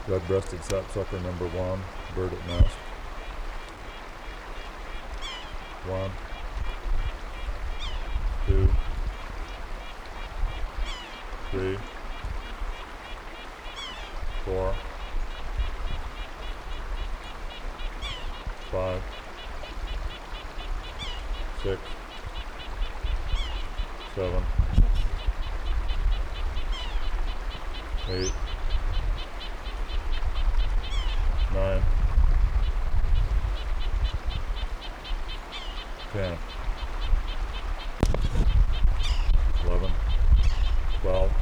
Red-breasted sapsucker number 1, bird at nest. 1, 2, 3, 4, 5, 6, 7, 8, 9, 10, 11, 12,